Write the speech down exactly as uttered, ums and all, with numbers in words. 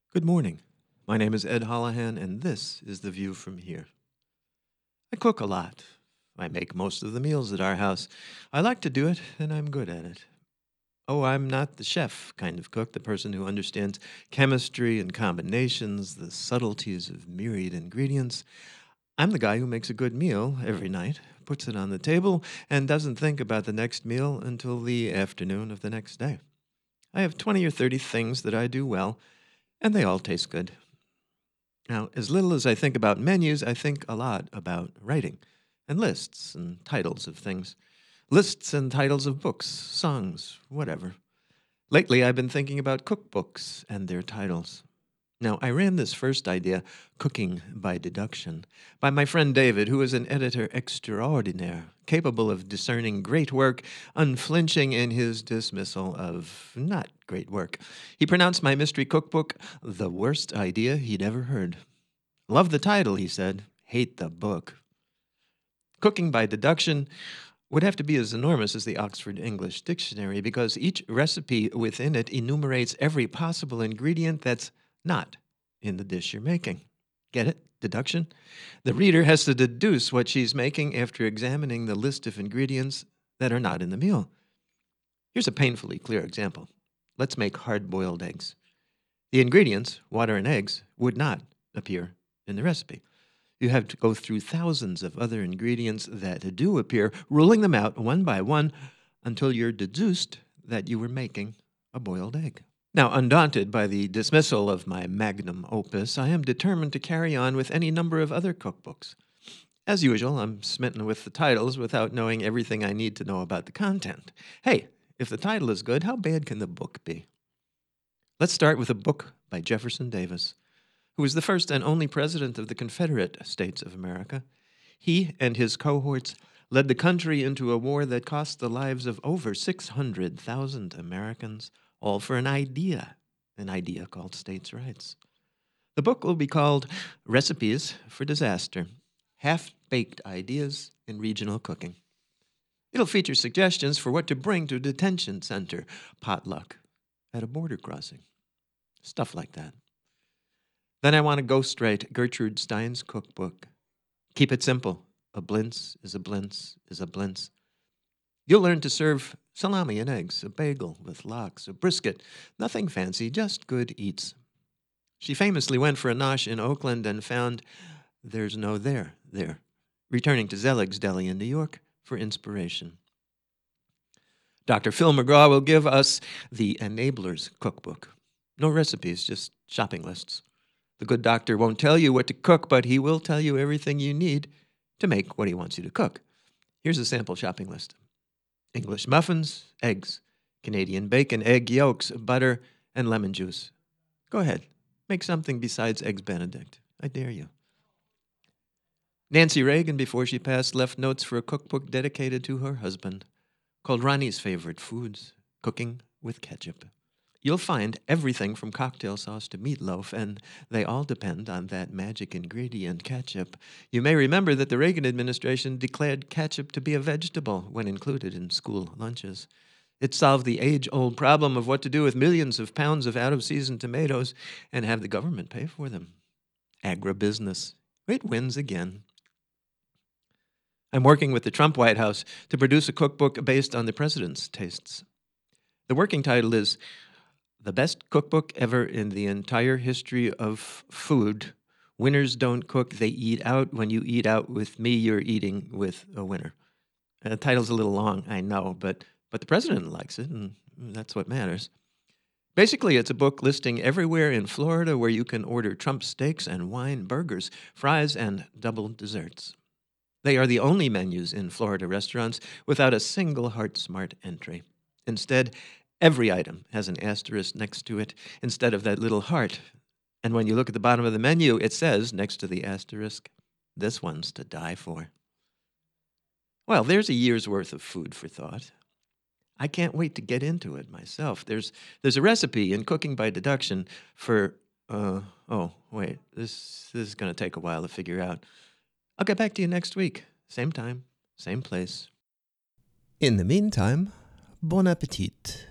Good morning. My name is Ed Holohan, and this is The View from Here. I cook a lot. I make most of the meals at our house. I like to do it, and I'm good at it. Oh, I'm not the chef kind of cook, the person who understands chemistry and combinations, the subtleties of myriad ingredients. I'm the guy who makes a good meal every night, puts it on the table, and doesn't think about the next meal until the afternoon of the next day. I have twenty or thirty things that I do well, and they all taste good. Now, as little as I think about menus, I think a lot about writing and lists and titles of things. Lists and titles of books, songs, whatever. Lately, I've been thinking about cookbooks and their titles. Now, I ran this first idea, Cooking by Deduction, by my friend David, who is an editor extraordinaire, capable of discerning great work, unflinching in his dismissal of not great work. He pronounced my mystery cookbook the worst idea he'd ever heard. Love the title, he said. Hate the book. Cooking by Deduction would have to be as enormous as the Oxford English Dictionary because each recipe within it enumerates every possible ingredient that's not in the dish you're making. Get it? Deduction? The reader has to deduce what she's making after examining the list of ingredients that are not in the meal. Here's a painfully clear example. Let's make hard-boiled eggs. The ingredients, water and eggs, would not appear in the recipe. You have to go through thousands of other ingredients that do appear, ruling them out one by one until you're deduced that you were making a boiled egg. Now, undaunted by the dismissal of my magnum opus, I am determined to carry on with any number of other cookbooks. As usual, I'm smitten with the titles without knowing everything I need to know about the content. Hey, if the title is good, how bad can the book be? Let's start with a book by Jefferson Davis, who was the first and only president of the Confederate States of America. He and his cohorts led the country into a war that cost the lives of over six hundred thousand Americans, all for an idea, an idea called states' rights. The book will be called Recipes for Disaster, Half-Baked Ideas in Regional Cooking. It'll feature suggestions for what to bring to a detention center, potluck, at a border crossing, stuff like that. Then I want to ghostwrite Gertrude Stein's cookbook. Keep it simple. A blintz is a blintz is a blintz. You'll learn to serve salami and eggs, a bagel with lox, a brisket, nothing fancy, just good eats. She famously went for a nosh in Oakland and found there's no there there, returning to Zelig's Deli in New York for inspiration. Doctor Phil McGraw will give us the Enablers Cookbook. No recipes, just shopping lists. The good doctor won't tell you what to cook, but he will tell you everything you need to make what he wants you to cook. Here's a sample shopping list. English muffins, eggs, Canadian bacon, egg yolks, butter, and lemon juice. Go ahead. Make something besides Eggs Benedict. I dare you. Nancy Reagan, before she passed, left notes for a cookbook dedicated to her husband, called Ronnie's Favorite Foods, Cooking with Ketchup. You'll find everything from cocktail sauce to meatloaf, and they all depend on that magic ingredient, ketchup. You may remember that the Reagan administration declared ketchup to be a vegetable when included in school lunches. It solved the age-old problem of what to do with millions of pounds of out-of-season tomatoes and have the government pay for them. Agribusiness. It wins again. I'm working with the Trump White House to produce a cookbook based on the president's tastes. The working title is The Best Cookbook Ever in the Entire History of Food. Winners don't cook, they eat out. When you eat out with me, you're eating with a winner. Uh, the title's a little long, I know, but, but the president likes it, and that's what matters. Basically, it's a book listing everywhere in Florida where you can order Trump steaks and wine, burgers, fries, and double desserts. They are the only menus in Florida restaurants without a single Heart-Smart entry. Instead, every item has an asterisk next to it instead of that little heart. And when you look at the bottom of the menu, it says, next to the asterisk, this one's to die for. Well, there's a year's worth of food for thought. I can't wait to get into it myself. There's there's a recipe in Cooking by Deduction for, uh, oh, wait, this, this is going to take a while to figure out. I'll get back to you next week. Same time, same place. In the meantime, bon appetit.